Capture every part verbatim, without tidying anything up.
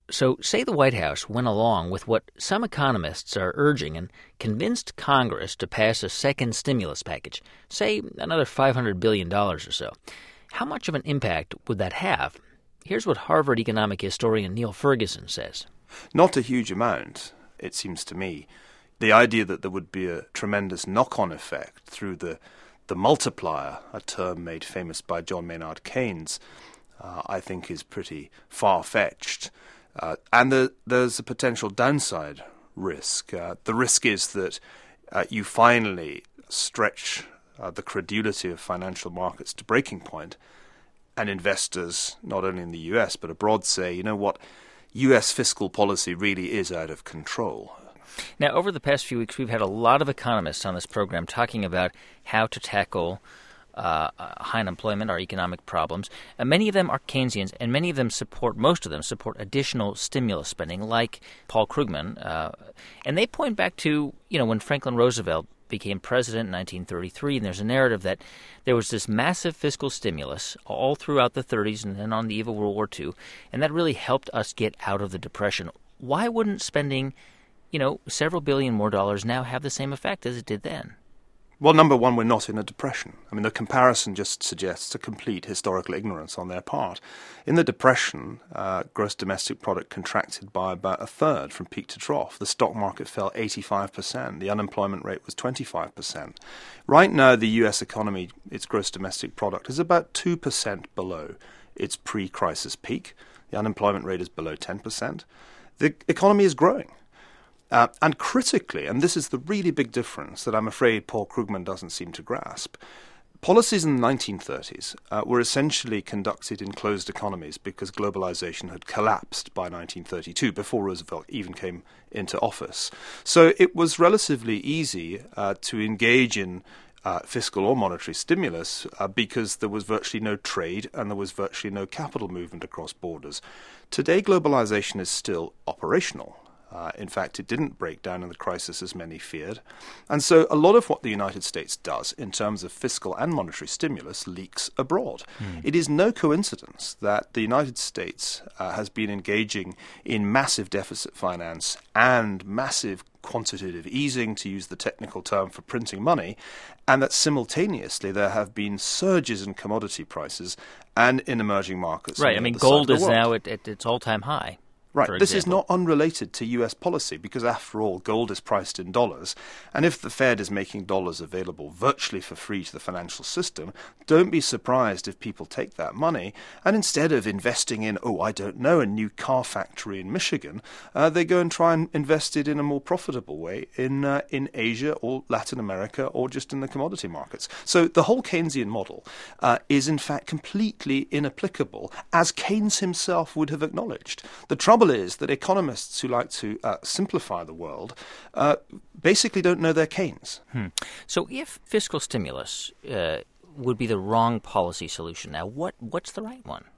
So say the White House went along with what some economists are urging and convinced Congress to pass a second stimulus package, say another five hundred billion dollars or so. How much of an impact would that have? Here's what Harvard economic historian Neil Ferguson says. Not a huge amount, it seems to me. The idea that there would be a tremendous knock-on effect through the, the multiplier, a term made famous by John Maynard Keynes, uh, I think is pretty far-fetched. Uh, and the, there's a potential downside risk. Uh, the risk is that uh, you finally stretch uh, the credulity of financial markets to breaking point, and investors, not only in the U S but abroad, say, you know what, U S fiscal policy really is out of control. Now, over the past few weeks, we've had a lot of economists on this program talking about how to tackle Uh, high unemployment, our economic problems. And many of them are Keynesians, and many of them support, most of them support additional stimulus spending, like Paul Krugman. Uh, and they point back to, you know, when Franklin Roosevelt became president in nineteen thirty-three, and there's a narrative that there was this massive fiscal stimulus all throughout the thirties and then on the eve of World War Two, and that really helped us get out of the Depression. Why wouldn't spending, you know, several billion more dollars now have the same effect as it did then? Well, number one, we're not in a depression. I mean, the comparison just suggests a complete historical ignorance on their part. In the Depression, uh, gross domestic product contracted by about a third from peak to trough. The stock market fell eighty-five percent. The unemployment rate was twenty-five percent. Right now, the U S economy, its gross domestic product, is about two percent below its pre-crisis peak. The unemployment rate is below ten percent. The economy is growing. Uh, and critically, and this is the really big difference that I'm afraid Paul Krugman doesn't seem to grasp, policies in the nineteen thirties uh, were essentially conducted in closed economies because globalization had collapsed by nineteen thirty-two, before Roosevelt even came into office. So it was relatively easy uh, to engage in uh, fiscal or monetary stimulus uh, because there was virtually no trade and there was virtually no capital movement across borders. Today, globalization is still operational. Uh, in fact, it didn't break down in the crisis as many feared. And so a lot of what the United States does in terms of fiscal and monetary stimulus leaks abroad. Mm. It is no coincidence that the United States uh, has been engaging in massive deficit finance and massive quantitative easing, to use the technical term for printing money, and that simultaneously there have been surges in commodity prices and in emerging markets. Right. I mean, gold is now at, at its all-time high. Right. This is not unrelated to U S policy because, after all, gold is priced in dollars. And if the Fed is making dollars available virtually for free to the financial system, don't be surprised if people take that money and instead of investing in, oh, I don't know, a new car factory in Michigan, uh, they go and try and invest it in a more profitable way in uh, in Asia or Latin America or just in the commodity markets. So the whole Keynesian model uh, is, in fact, completely inapplicable, as Keynes himself would have acknowledged. The trouble is that economists who like to uh, simplify the world uh, basically don't know their Keynes. Hmm. So if fiscal stimulus uh, would be the wrong policy solution now, what what's the right one?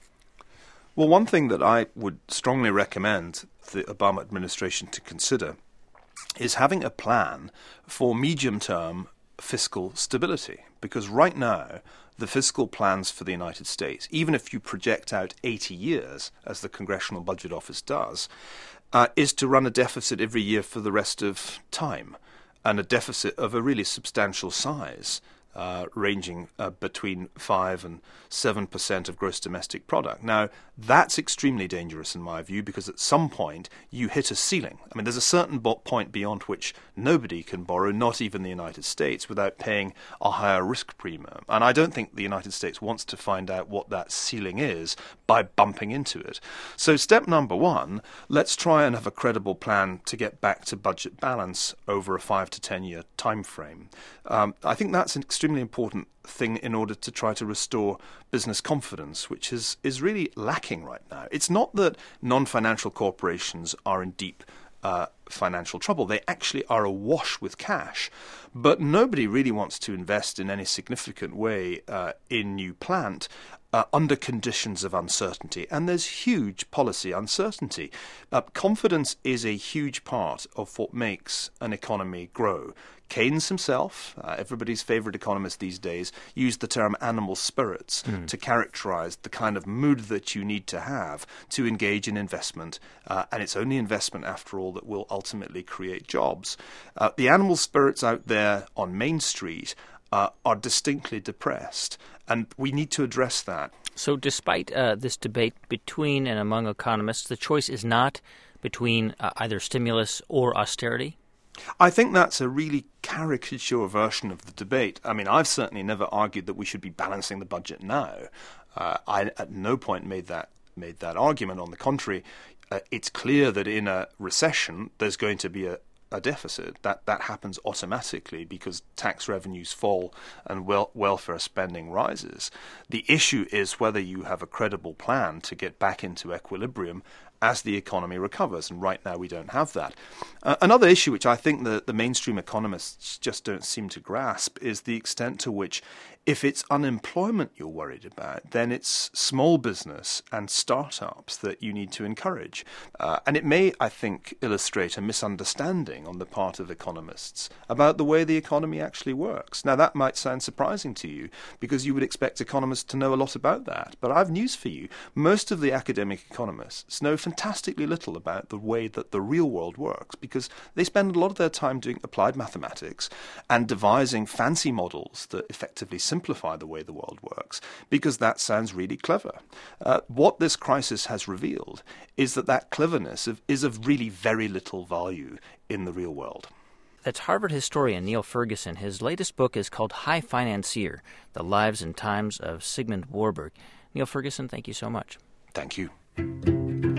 Well, one thing that I would strongly recommend the Obama administration to consider is having a plan for medium-term fiscal stability, because right now the fiscal plans for the United States, even if you project out eighty years, as the Congressional Budget Office does, uh, is to run a deficit every year for the rest of time, and a deficit of a really substantial size, uh, ranging uh, between five and seven percent of gross domestic product. Now, that's extremely dangerous in my view, because at some point you hit a ceiling. I mean, there's a certain point beyond which nobody can borrow, not even the United States, without paying a higher risk premium. And I don't think the United States wants to find out what that ceiling is by bumping into it. So step number one, let's try and have a credible plan to get back to budget balance over a five to ten year time frame. Um, I think that's an extremely important thing in order to try to restore business confidence, which is, is really lacking right now. It's not that non-financial corporations are in deep uh, financial trouble. They actually are awash with cash, but nobody really wants to invest in any significant way uh, in new plant uh, under conditions of uncertainty. And there's huge policy uncertainty. Uh, confidence is a huge part of what makes an economy grow. Keynes himself, uh, everybody's favorite economist these days, used the term animal spirits mm. to characterize the kind of mood that you need to have to engage in investment. Uh, and it's only investment, after all, that will ultimately create jobs. Uh, the animal spirits out there on Main Street uh, are distinctly depressed, and we need to address that. So despite uh, this debate between and among economists, the choice is not between uh, either stimulus or austerity? I think that's a really caricature version of the debate. I mean, I've certainly never argued that we should be balancing the budget now. Uh, I at no point made that made that argument. On the contrary, uh, it's clear that in a recession there's going to be a, a deficit. That that happens automatically because tax revenues fall and wel- welfare spending rises. The issue is whether you have a credible plan to get back into equilibrium as the economy recovers, and right now we don't have that. Uh, another issue which I think the, the mainstream economists just don't seem to grasp is the extent to which, if it's unemployment you're worried about, then it's small business and startups that you need to encourage. Uh, and it may, I think, illustrate a misunderstanding on the part of economists about the way the economy actually works. Now, that might sound surprising to you because you would expect economists to know a lot about that. But I've news for you. Most of the academic economists know fantastically little about the way that the real world works because they spend a lot of their time doing applied mathematics and devising fancy models that effectively simplify the way the world works, because that sounds really clever. Uh, what this crisis has revealed is that that cleverness of, is of really very little value in the real world. That's Harvard historian Niall Ferguson. His latest book is called High Financier, The Lives and Times of Sigmund Warburg. Niall Ferguson, thank you so much. Thank you.